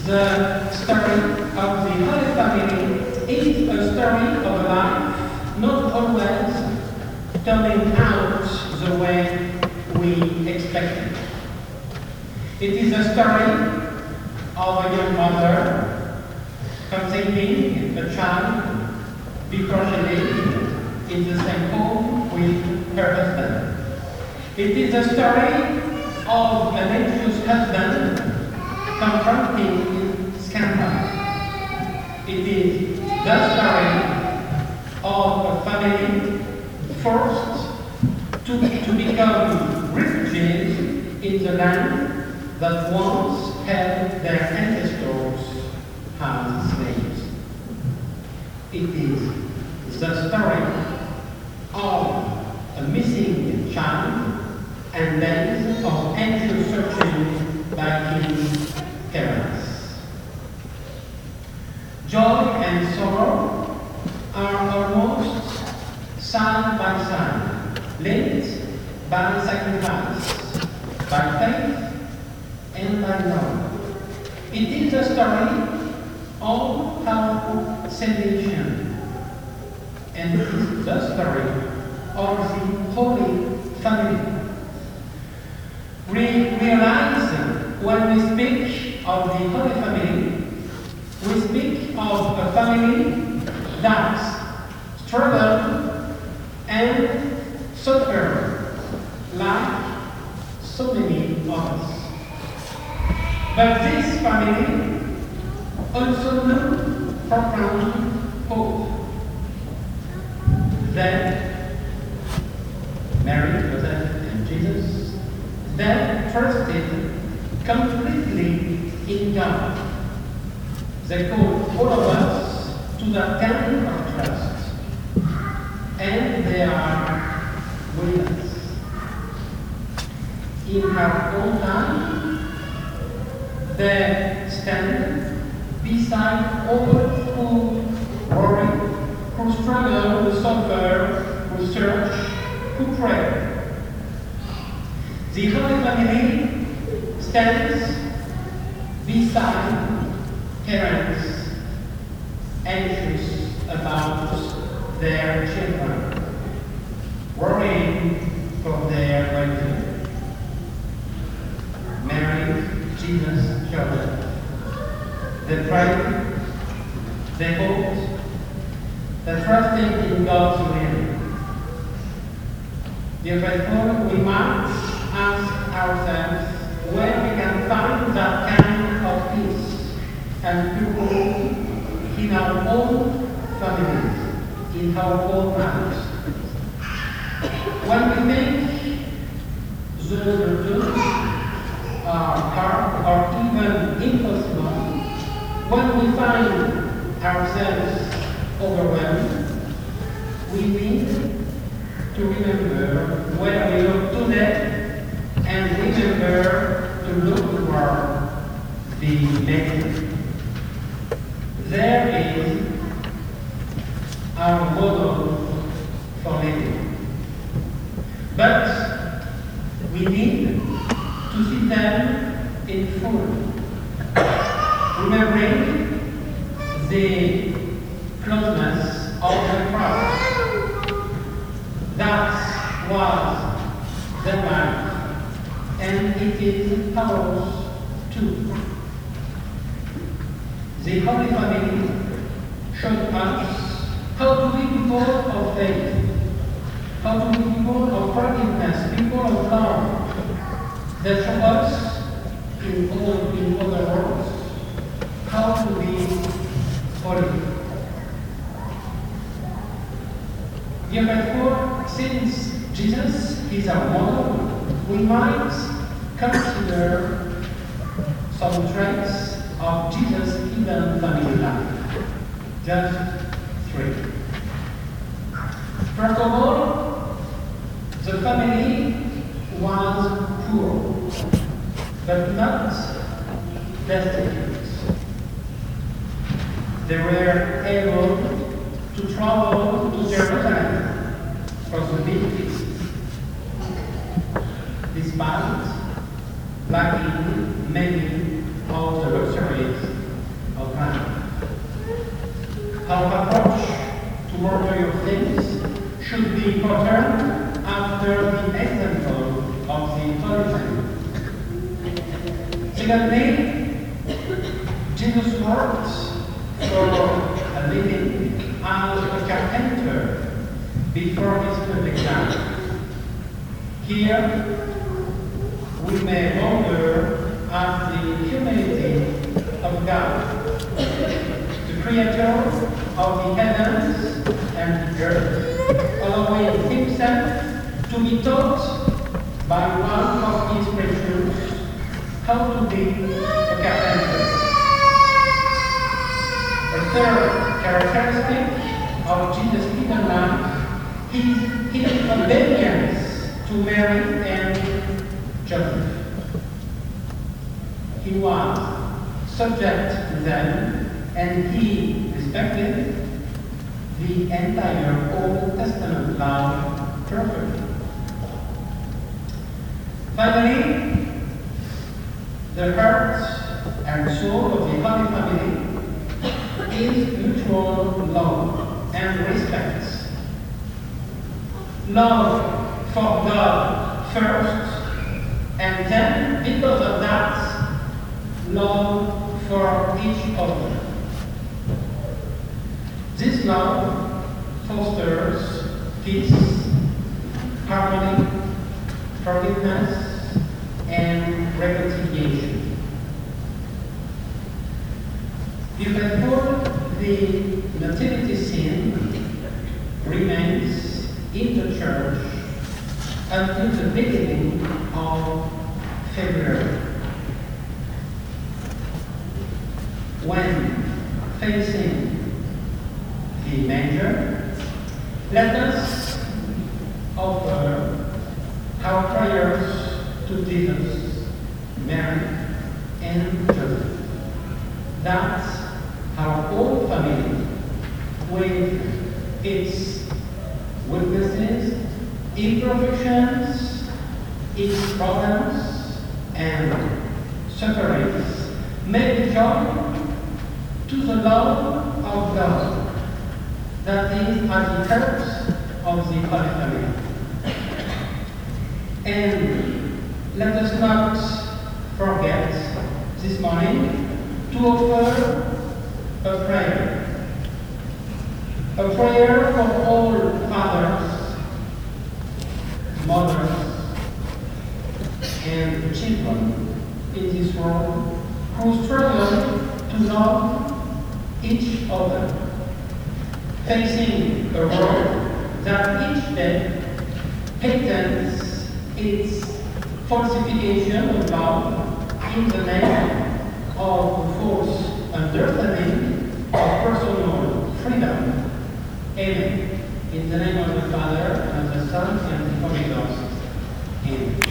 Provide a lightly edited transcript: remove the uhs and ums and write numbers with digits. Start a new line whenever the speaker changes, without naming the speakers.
The story of the Holy Family is a story of a life not always turning out the way we expected. It is a story of a young mother conceiving a child before she lived in the same home with her husband. It is a story of an anxious husband confronting scandal. It is the story of a family forced to become refugees in the land that once held their ancestors as slaves. It is the story of a missing child and days of anxious searching by his parents. Joy and sorrow are almost side by side, linked by sacrifice, by faith, and by love. It is a story of our salvation, and it is the story of the Holy Family. We realize when we speak of the Holy Family, we speak of a family that struggled and suffered like so many of us. But this family also knew profound hope. That Mary, Joseph, and Jesus, they trusted completely in God. They call all of us to that kind of trust, and they are with us. In our own time, they stand beside all who worry, who struggle, who suffer, who search, who pray. The Holy Family stands beside parents anxious about their children, worrying for their welfare. Mary, Jesus, Joseph, they pray, they hope, they trusting in God's will. Dear faithful, we must ask ourselves where we can find that kind of peace and purity in our own families, in our own lives. When we think those routines are hard or even impossible, when we find ourselves overwhelmed, we need to remember where we look today and remember to look toward the next. There is our model for living. But we need to see them in full, remembering the closeness of the cross. That was the life, and it is ours too. The Holy Family showed us how to be people of faith, how to be people of forgiveness, people of love. They show us, in other words, how to be holy. Dear faithful, since Jesus is our model, we might consider some traits of Jesus' hidden family life. Just 3. First of all, the family was poor, but not destitute. They were able to travel to Jerusalem for the big feast, despite lacking many of the luxuries Our approach to worldview of things should be patterned after the example of the Pharisee. Secondly, Jesus worked for a living as a carpenter before his public life. Here, we may wonder at the humility of God, the creator of the heavens and the earth, allowing himself to be taught by one of his creatures how to be a carpenter. A third characteristic of Jesus' hidden life is his obedience to Mary and Joseph. He was subject to them, and he respected the entire Old Testament law perfectly. Finally, the heart and soul of the Holy Family is mutual love and respect. Love for God first, and then, because of that, love for each other. This love fosters peace, harmony, forgiveness, and reconciliation. You can put the nativity scene remains in the church until the beginning of February, when facing the manger, let us offer our prayers to Jesus, Mary, and Joseph, that our whole family, with its weaknesses, imperfections, its problems, and sufferings, may be joined to the love of God that is at the heart of the Holy Family. And let us not forget this morning to offer a prayer. A prayer for all fathers, mothers, and children in this world who struggle to love each other, facing a world that each day patents its falsification of love in the name of false understanding of personal freedom. Amen. In the name of the Father, and of the Son, and of the Holy Ghost. Amen.